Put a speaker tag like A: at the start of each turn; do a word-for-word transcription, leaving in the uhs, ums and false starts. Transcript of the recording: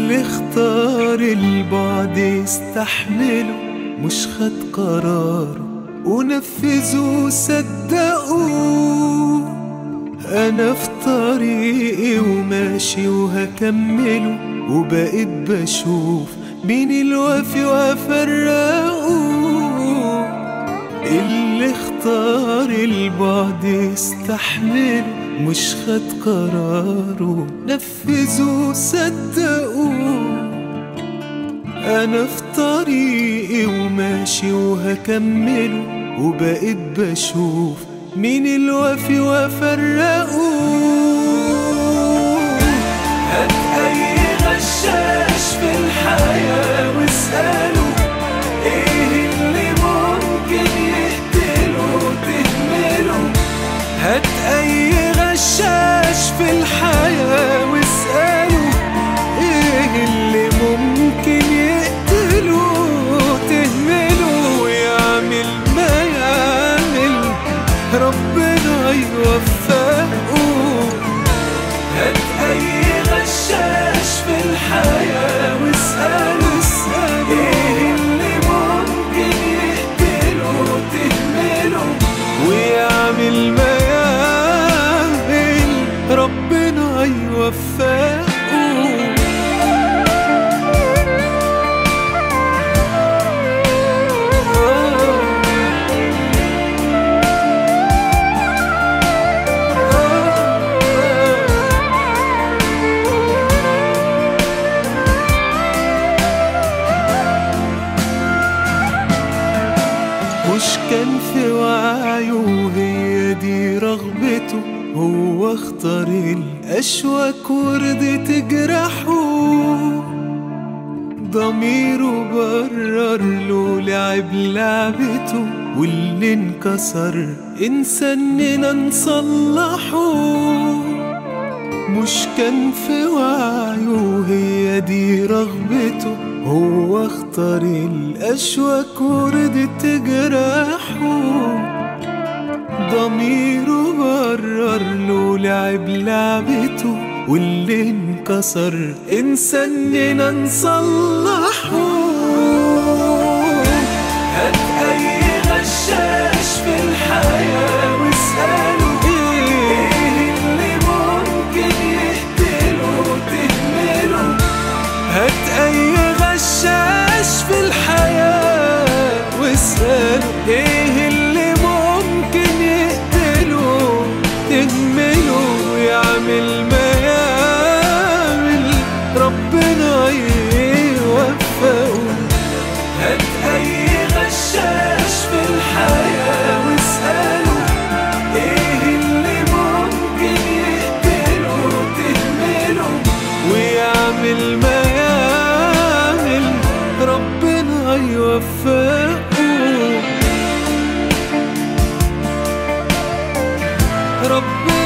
A: اللي اختار البعد يستحمله، مش خد قراره ونفذه صدقوه. انا في طريقي وماشي وهكمله، وبقيت بشوف مين الوفي وافرقه. اللي اختار البعد يستحمله، مش خد قراره نفذه صدقوه. انا في طريقي وماشي وهكمله، وبقيت بشوف مين الوفي وافرقه. هات اي غشاش في الحياة واسأله، ايه اللي ممكن يقتله وتهمله. هات اي غشاش في الحياة واسأله، ايه اللي ممكن يقتله وتهمله. ويعمل ما يعمل ربنا يوفقه. هات اي غشاش في الحياة واسأله، ايه اللي ممكن يقتله وتهمله. ويعمل ما يعمل ربنا يوفقه. مش كان في وعيه وهي دي رغبته، هو اختار الأشواك ورضي تجرحه. ضميره برر له لعب لعبته، واللي انكسر انساننا نصلحه. مش كان في وعيه وهي دي رغبته، هو اختار الأشواك ورضي تجرحه. ضميره برر له لعب لعبته، واللي انكسر انساننا نصلحه. هات اي غشاش في الحياة واسأله، ايه اللي ممكن يقتله وتهمله. هات اي غشاش في الحياة واسأله، ايه اللي ممكن يقتله تهمله. ويعمل ما يعمل ربنا يوفقه. هات اي غشاش في الحياة واسأله، ايه اللي ممكن يقتله تهمله. ويعمل ما يعمل ربنا يوفقه. ربنا